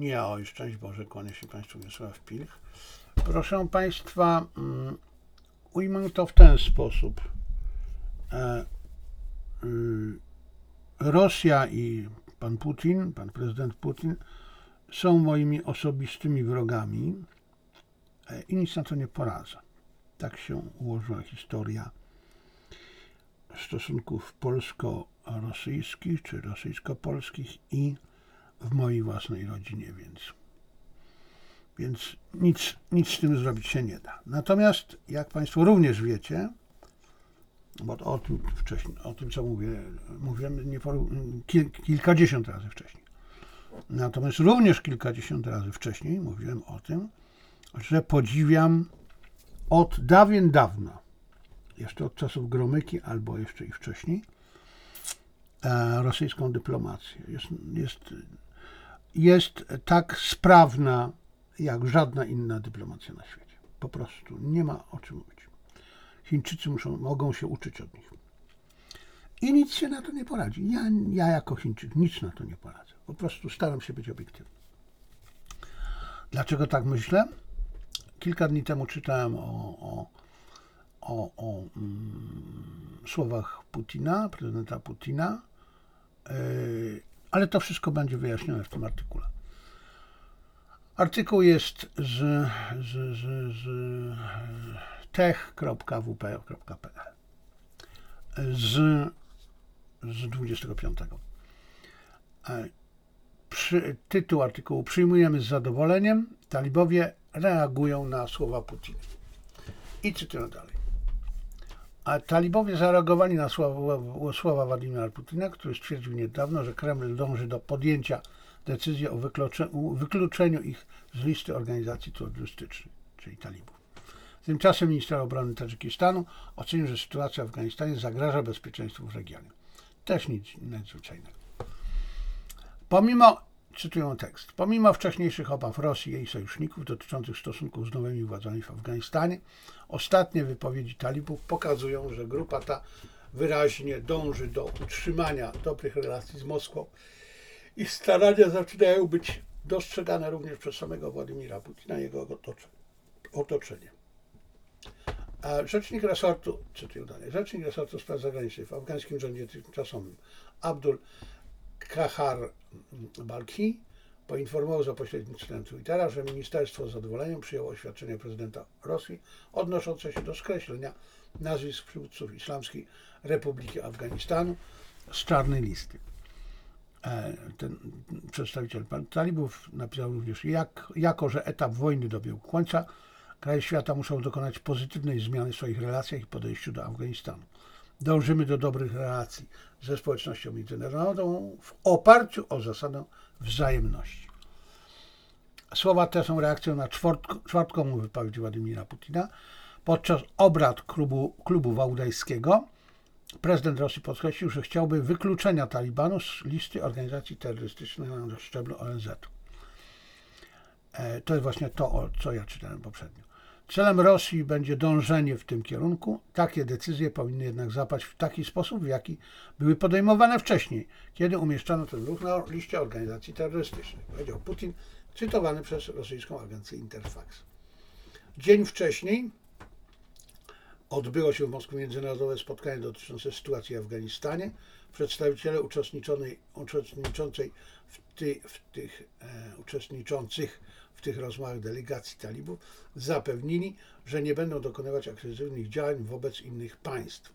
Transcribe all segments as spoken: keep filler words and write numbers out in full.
Nie, oj, szczęść Boże, kłania się Państwu Wiesław Pilch. Proszę Państwa, um, ujmę to w ten sposób. E, y, Rosja i pan Putin, pan prezydent Putin są moimi osobistymi wrogami e, i nic na to nie poradzę. Tak się ułożyła historia stosunków polsko-rosyjskich czy rosyjsko-polskich i w mojej własnej rodzinie, więc, więc nic, nic z tym zrobić się nie da. Natomiast, jak Państwo również wiecie, bo o tym wcześniej, o tym co mówię, mówiłem nie po, kil, kilkadziesiąt razy wcześniej. Natomiast również kilkadziesiąt razy wcześniej mówiłem o tym, że podziwiam od dawien dawna, jeszcze od czasów Gromyki albo jeszcze i wcześniej, e, rosyjską dyplomację. Jest, jest, jest tak sprawna jak żadna inna dyplomacja na świecie. Po prostu nie ma o czym mówić. Chińczycy muszą, mogą się uczyć od nich. I nic się na to nie poradzi. Ja, ja jako Chińczyk nic na to nie poradzę. Po prostu staram się być obiektywny. Dlaczego tak myślę? Kilka dni temu czytałem o, o, o, o mm, słowach Putina, prezydenta Putina, yy, ale to wszystko będzie wyjaśnione w tym artykule. Artykuł jest z, z, z, z tech kropka w p kropka p l z, z dwudziestego piątego. Przy, tytuł artykułu: Przyjmujemy z zadowoleniem, talibowie reagują na słowa Putina. I cytuję dalej. A talibowie zareagowali na słowa, słowa Władimira Putina, który stwierdził niedawno, że Kreml dąży do podjęcia decyzji o wykluczeniu, wykluczeniu ich z listy organizacji terrorystycznych, czyli talibów. Tymczasem minister obrony Tadżykistanu ocenił, że sytuacja w Afganistanie zagraża bezpieczeństwu w regionie. Też nic nadzwyczajnego. Pomimo, cytuję tekst, pomimo wcześniejszych obaw Rosji i jej sojuszników dotyczących stosunków z nowymi władzami w Afganistanie, ostatnie wypowiedzi talibów pokazują, że grupa ta wyraźnie dąży do utrzymania dobrych relacji z Moskwą. Ich starania zaczynają być dostrzegane również przez samego Władimira Putina i jego otoczenie. A rzecznik resortu, cytuję dalej, rzecznik resortu spraw zagranicznych w afgańskim rządzie tymczasowym Abdul Kahar Balkhi poinformował za pośrednictwem Twittera, że ministerstwo z zadowoleniem przyjęło oświadczenie prezydenta Rosji odnoszące się do skreślenia nazwisk przywódców Islamskiej Republiki Afganistanu z czarnej listy. Ten przedstawiciel talibów napisał również, jak, jako że etap wojny dobiegł końca, kraje świata muszą dokonać pozytywnej zmiany w swoich relacjach i podejściu do Afganistanu. Dążymy do dobrych relacji ze społecznością międzynarodową w oparciu o zasadę wzajemności. Słowa te są reakcją na czwort, czwartkową wypowiedź Władimira Putina. Podczas obrad klubu, klubu wałdajskiego prezydent Rosji podkreślił, że chciałby wykluczenia Talibanu z listy organizacji terrorystycznych na szczeblu O N Z. To jest właśnie to, co ja czytałem poprzednio. Celem Rosji będzie dążenie w tym kierunku. Takie decyzje powinny jednak zapaść w taki sposób, w jaki były podejmowane wcześniej, kiedy umieszczono ten ruch na liście organizacji terrorystycznych, powiedział Putin, cytowany przez rosyjską agencję Interfax. Dzień wcześniej odbyło się w Moskwie międzynarodowe spotkanie dotyczące sytuacji w Afganistanie. Przedstawiciele uczestniczącej, uczestniczącej w, ty, w tych e, uczestniczących w tych rozmowach delegacji talibów zapewnili, że nie będą dokonywać agresywnych działań wobec innych państw.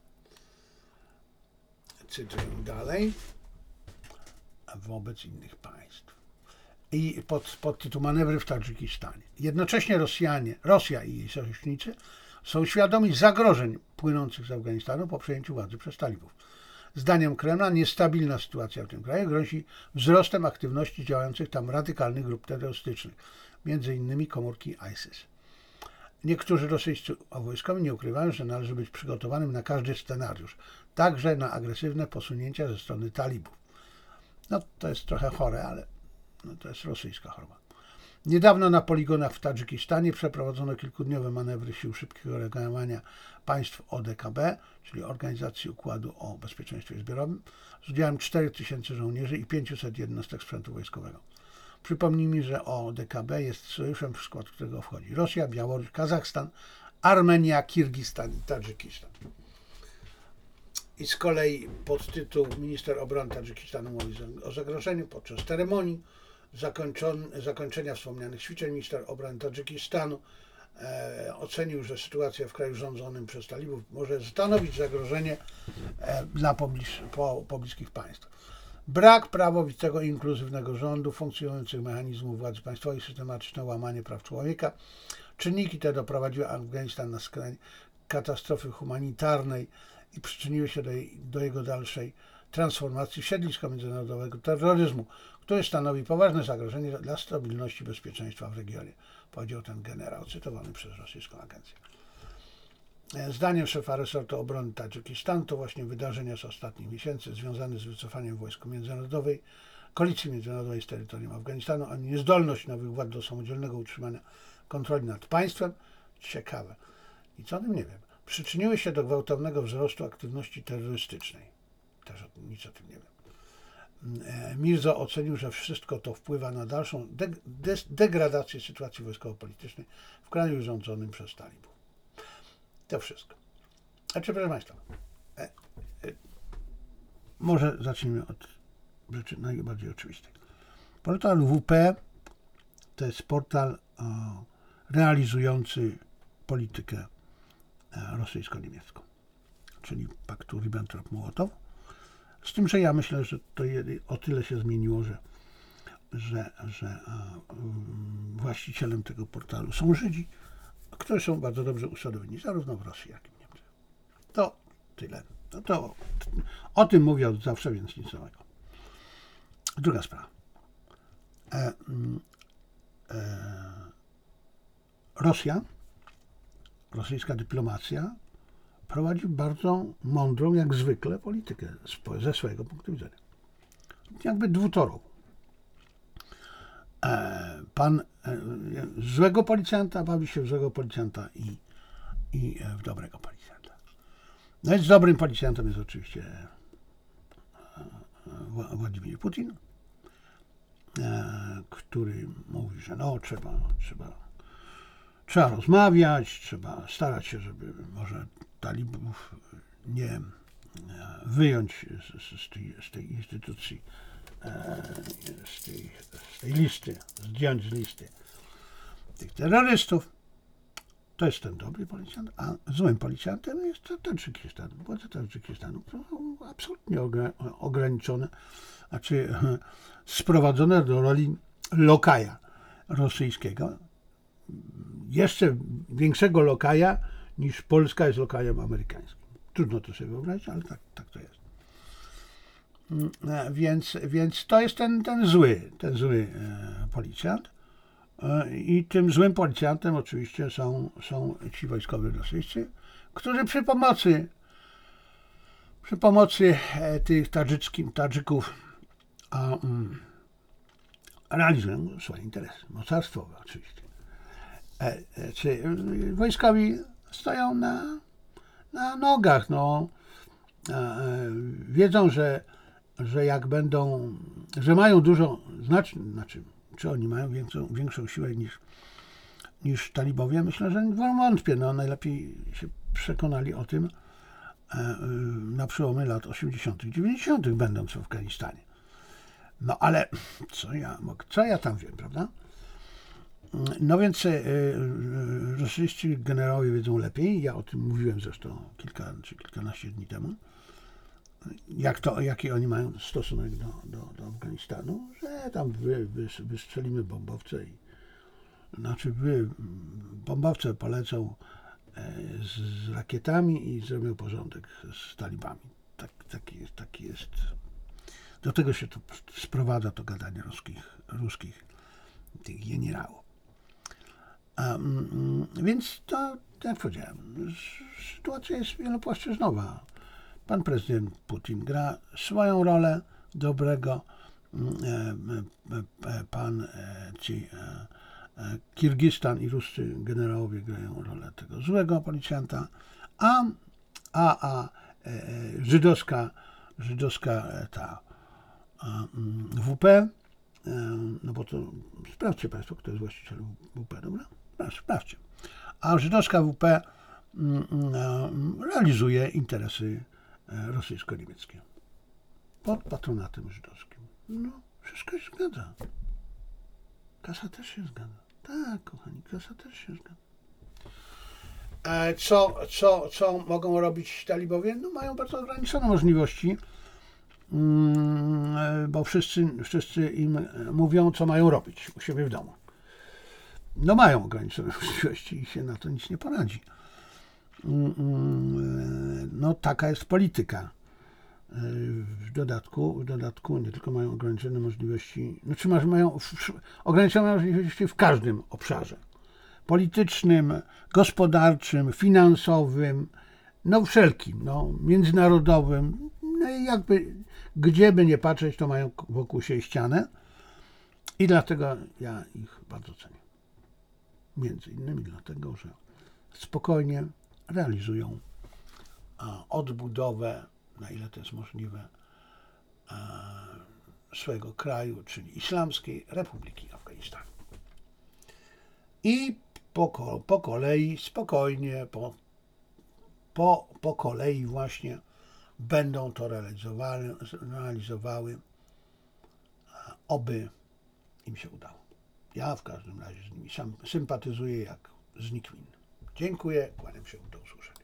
Cytuję dalej. Wobec innych państw. I pod, pod tytuł Manewry w Tadżykistanie. Jednocześnie Rosjanie, Rosja i jej sojusznicy są świadomi zagrożeń płynących z Afganistanu po przejęciu władzy przez talibów. Zdaniem Kremla niestabilna sytuacja w tym kraju grozi wzrostem aktywności działających tam radykalnych grup terrorystycznych, między innymi komórki ISIS. Niektórzy rosyjscy wojskowi nie ukrywają, że należy być przygotowanym na każdy scenariusz, także na agresywne posunięcia ze strony talibów. No to jest trochę chore, ale no, to jest rosyjska choroba. Niedawno na poligonach w Tadżykistanie przeprowadzono kilkudniowe manewry sił szybkiego reagowania państw O D K B, czyli Organizacji Układu o Bezpieczeństwie Zbiorowym, z udziałem czterech tysięcy żołnierzy i pięciuset jednostek sprzętu wojskowego. Przypomnijmy, że O D K B jest sojuszem, w skład którego wchodzi Rosja, Białoruś, Kazachstan, Armenia, Kirgistan i Tadżykistan. I z kolei podtytuł minister obrony Tadżykistanu mówi o zagrożeniu podczas ceremonii zakończenia wspomnianych ćwiczeń. Minister obrony Tadżykistanu e, ocenił, że sytuacja w kraju rządzonym przez talibów może stanowić zagrożenie e, dla pobliż, po, pobliskich państw. Brak prawowitego i inkluzywnego rządu, funkcjonujących mechanizmów władzy państwowej, systematyczne łamanie praw człowieka. Czynniki te doprowadziły Afganistan na skraj katastrofy humanitarnej i przyczyniły się do, jej, do jego dalszej transformacji w siedlisko międzynarodowego terroryzmu, który stanowi poważne zagrożenie dla stabilności i bezpieczeństwa w regionie, powiedział ten generał, cytowany przez rosyjską agencję. Zdaniem szefa resortu obrony Tadżykistanu to właśnie wydarzenia z ostatnich miesięcy związane z wycofaniem wojsk międzynarodowej, koalicji międzynarodowej z terytorium Afganistanu, a niezdolność nowych władz do samodzielnego utrzymania kontroli nad państwem, ciekawe, nic o tym nie wiem, przyczyniły się do gwałtownego wzrostu aktywności terrorystycznej. Też nic o tym nie wiem. Mirzo ocenił, że wszystko to wpływa na dalszą de- de- degradację sytuacji wojskowo-politycznej w kraju rządzonym przez talibów. To wszystko. Znaczy, proszę Państwa, e, e, może zacznijmy od rzeczy najbardziej oczywistej. Portal W P to jest portal e, realizujący politykę e, rosyjsko-niemiecką, czyli paktu Ribbentrop-Mołotow. Z tym, że ja myślę, że to je, o tyle się zmieniło, że, że, że a, um, właścicielem tego portalu są Żydzi, którzy są bardzo dobrze usadowani zarówno w Rosji, jak i w Niemczech. To tyle. No to o tym mówię od zawsze, więc nic nowego. Druga sprawa. E, e, Rosja, rosyjska dyplomacja prowadzi bardzo mądrą, jak zwykle, politykę ze swojego punktu widzenia. Jakby dwutorową. E, pan e, złego policjanta bawi się w złego policjanta i, i w dobrego policjanta. No i z dobrym policjantem jest oczywiście Władimir Putin, e, który mówi, że no trzeba, trzeba, trzeba rozmawiać, trzeba starać się, żeby może talibów nie wyjąć z, z, tej, z tej instytucji, z tej, z tej listy, zdjąć z listy tych terrorystów. To jest ten dobry policjant, a złym policjantem jest Tadżykistan. Władze Tadżykistanu są absolutnie ograniczone, znaczy sprowadzone do roli lokaja rosyjskiego. Jeszcze większego lokaja niż Polska jest lokajem amerykańskim. Trudno to sobie wyobrazić, ale tak, tak to jest. Więc, więc to jest ten, ten zły, ten zły e, policjant. E, I tym złym policjantem oczywiście są, są ci wojskowi rosyjscy, którzy przy pomocy przy pomocy e, tych tadżyckim, Tadżyków a, um, realizują swoje interesy, mocarstwowe oczywiście. E, e, czy wojskowi stoją na, na nogach, no, e, e, wiedzą, że, że jak będą, że mają dużo, znacznie, znaczy, czy oni mają większą, większą siłę niż, niż talibowie? Myślę, że wątpię, no, najlepiej się przekonali o tym e, na przełomie lat osiemdziesiątych, dziewięćdziesiątych będąc w Afganistanie. No ale co ja, co ja tam wiem, prawda? No więc y, y, rosyjscy generałowie wiedzą lepiej, ja o tym mówiłem zresztą kilka czy kilkanaście dni temu, jak to, jaki oni mają stosunek do, do, do Afganistanu, że tam wy, wy, wystrzelimy bombowce i znaczy wy, bombowce polecą z, z rakietami i zrobią porządek z talibami. Tak, taki, jest, taki jest. Do tego się to sprowadza to gadanie ruskich, ruskich tych generałów. Um, więc to, jak powiedziałem, sytuacja jest wielopłaszczyznowa. Pan prezydent Putin gra swoją rolę dobrego, e, e, pan e, ci e, e, Kirgistan i ruscy generałowie grają rolę tego złego policjanta, a, a, a e, żydowska, żydowska ta W P no bo to sprawdźcie Państwo, kto jest właścicielem W P, dobra? Sprawdźcie. A żydowska W P realizuje interesy rosyjsko-niemieckie pod patronatem żydowskim. No, wszystko się zgadza. Kasa też się zgadza. Tak, kochani, kasa też się zgadza. Co, co, co mogą robić talibowie? No, mają bardzo ograniczone możliwości, bo wszyscy, wszyscy im mówią, co mają robić u siebie w domu. No mają ograniczone możliwości i się na to nic nie poradzi. No taka jest polityka. W dodatku, w dodatku nie tylko mają ograniczone możliwości, znaczy mają ograniczone możliwości w każdym obszarze. Politycznym, gospodarczym, finansowym, no wszelkim, no, międzynarodowym. No i jakby gdzie by nie patrzeć, to mają wokół siebie ścianę i dlatego ja ich bardzo cenię. Między innymi dlatego, że spokojnie realizują odbudowę, na ile to jest możliwe, swojego kraju, czyli Islamskiej Republiki Afganistanu. I po, po kolei, spokojnie, po, po, po kolei właśnie będą to realizowały, realizowały, oby im się udało. Ja w każdym razie z nimi sam sympatyzuję jak z nikim innym. Dziękuję, kłaniam się, do usłyszenia.